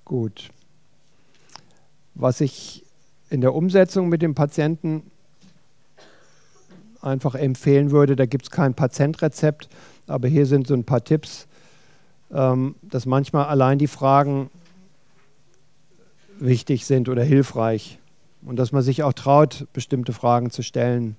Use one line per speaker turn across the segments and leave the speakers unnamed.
Gut. Was ich in der Umsetzung mit dem Patienten einfach empfehlen würde, da gibt es kein Patientrezept, aber hier sind so ein paar Tipps, dass manchmal allein die Fragen wichtig sind oder hilfreich und dass man sich auch traut, bestimmte Fragen zu stellen.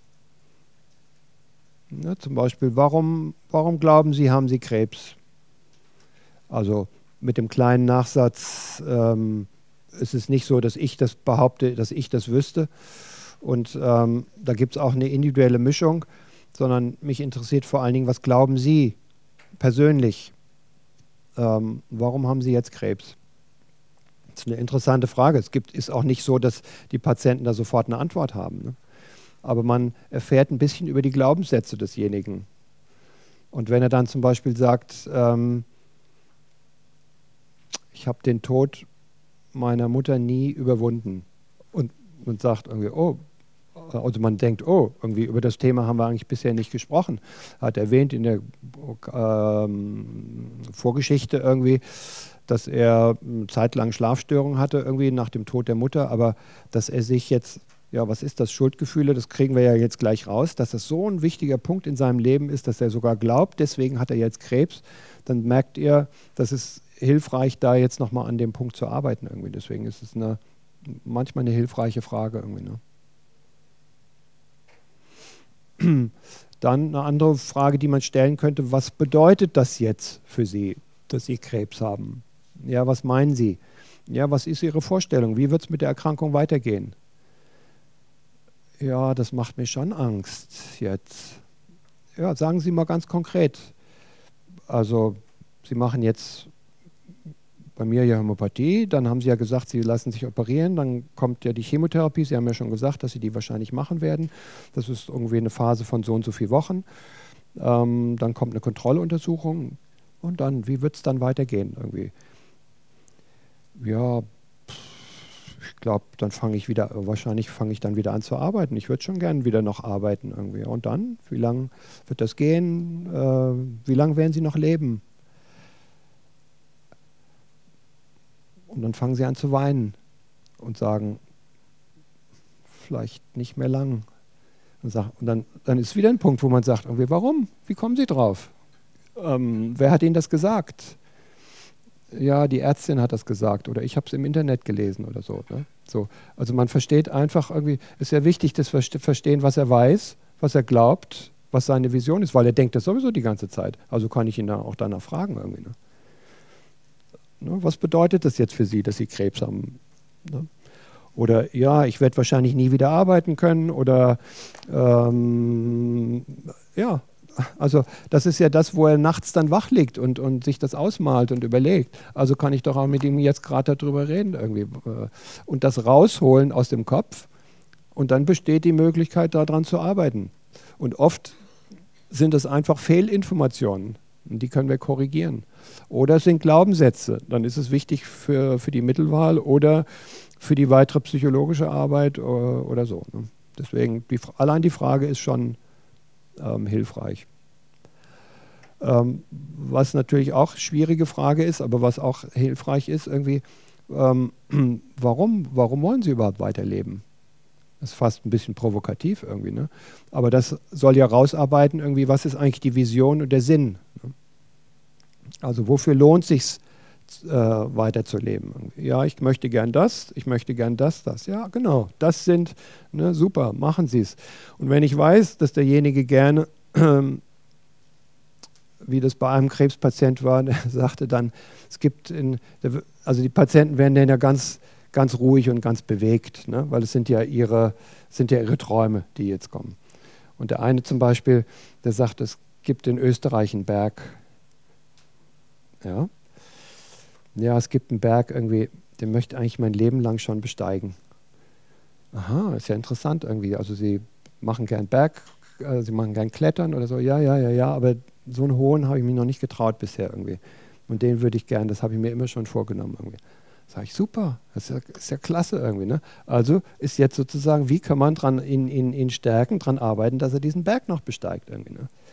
Ja, zum Beispiel, warum glauben Sie, haben Sie Krebs? Also mit dem kleinen Nachsatz, es ist nicht so, dass ich das behaupte, dass ich das wüsste. Und da gibt es auch eine individuelle Mischung, sondern mich interessiert vor allen Dingen, was glauben Sie persönlich? Warum haben Sie jetzt Krebs? Das ist eine interessante Frage. Ist auch nicht so, dass die Patienten da sofort eine Antwort haben. Ne? Aber man erfährt ein bisschen über die Glaubenssätze desjenigen. Und wenn er dann zum Beispiel sagt, ich habe den Tod meiner Mutter nie überwunden und sagt irgendwie, oh, also man denkt, oh, irgendwie über das Thema haben wir eigentlich bisher nicht gesprochen. Hat erwähnt in der Vorgeschichte irgendwie, dass er eine Zeit lang Schlafstörungen hatte, irgendwie nach dem Tod der Mutter, aber dass er sich jetzt, ja, was ist das, Schuldgefühle, das kriegen wir ja jetzt gleich raus, dass das so ein wichtiger Punkt in seinem Leben ist, dass er sogar glaubt, deswegen hat er jetzt Krebs, dann merkt ihr, das ist hilfreich, da jetzt nochmal an dem Punkt zu arbeiten irgendwie. Deswegen ist es manchmal eine hilfreiche Frage irgendwie. Ne? Dann eine andere Frage, die man stellen könnte, was bedeutet das jetzt für Sie, dass Sie Krebs haben? Ja, was meinen Sie? Ja, was ist Ihre Vorstellung? Wie wird es mit der Erkrankung weitergehen? Ja, das macht mir schon Angst jetzt. Ja, sagen Sie mal ganz konkret. Also, Sie machen jetzt bei mir ja Hämopathie, dann haben Sie ja gesagt, Sie lassen sich operieren, dann kommt ja die Chemotherapie, Sie haben ja schon gesagt, dass Sie die wahrscheinlich machen werden. Das ist irgendwie eine Phase von so und so vielen Wochen. Dann kommt eine Kontrolluntersuchung und dann, wie wird es dann weitergehen irgendwie? Ja, ich glaube, dann wahrscheinlich fange ich dann wieder an zu arbeiten. Ich würde schon gerne wieder noch arbeiten irgendwie. Und dann, wie lange wird das gehen? Wie lange werden Sie noch leben? Und dann fangen sie an zu weinen und sagen, vielleicht nicht mehr lang. Und dann ist wieder ein Punkt, wo man sagt, irgendwie, warum? Wie kommen Sie drauf? Wer hat Ihnen das gesagt? Ja, die Ärztin hat das gesagt oder ich habe es im Internet gelesen oder so, ne? So. Also man versteht einfach irgendwie, ist ja wichtig, das verstehen, was er weiß, was er glaubt, was seine Vision ist, weil er denkt das sowieso die ganze Zeit. Also kann ich ihn da auch danach fragen irgendwie. Ne? Was bedeutet das jetzt für Sie, dass Sie Krebs haben? Oder ja, ich werde wahrscheinlich nie wieder arbeiten können. Oder ja, also das ist ja das, wo er nachts dann wach liegt und sich das ausmalt und überlegt. Also kann ich doch auch mit ihm jetzt gerade darüber reden irgendwie. Und das rausholen aus dem Kopf. Und dann besteht die Möglichkeit, daran zu arbeiten. Und oft sind es einfach Fehlinformationen. Und die können wir korrigieren. Oder es sind Glaubenssätze. Dann ist es wichtig für die Mittelwahl oder für die weitere psychologische Arbeit oder so. Ne? Deswegen, allein die Frage ist schon hilfreich. Was natürlich auch eine schwierige Frage ist, aber was auch hilfreich ist, irgendwie, warum wollen Sie überhaupt weiterleben? Das ist fast ein bisschen provokativ irgendwie, ne? Aber das soll ja rausarbeiten, irgendwie, was ist eigentlich die Vision und der Sinn? Ne? Also wofür lohnt es sich weiterzuleben? Irgendwie? Ja, ich möchte gern das, ich möchte gern das. Ja, genau, das sind, ne, super, machen Sie es. Und wenn ich weiß, dass derjenige gerne, wie das bei einem Krebspatient war, der sagte dann, also die Patienten werden dann ja ganz ruhig und ganz bewegt, ne? Weil es sind ja ihre Träume, die jetzt kommen. Und der eine zum Beispiel, der sagt, es gibt in Österreich einen Berg. Ja, es gibt einen Berg irgendwie, den möchte ich eigentlich mein Leben lang schon besteigen. Aha, ist ja interessant irgendwie. Also Sie machen gern Sie machen gern Klettern oder so. Ja, aber so einen hohen habe ich mich noch nicht getraut bisher irgendwie. Und den würde ich gern, das habe ich mir immer schon vorgenommen irgendwie. Sage ich, super, das ist ja klasse irgendwie. Ne? Also ist jetzt sozusagen, wie kann man ihn stärken, dran arbeiten, dass er diesen Berg noch besteigt irgendwie. Ne?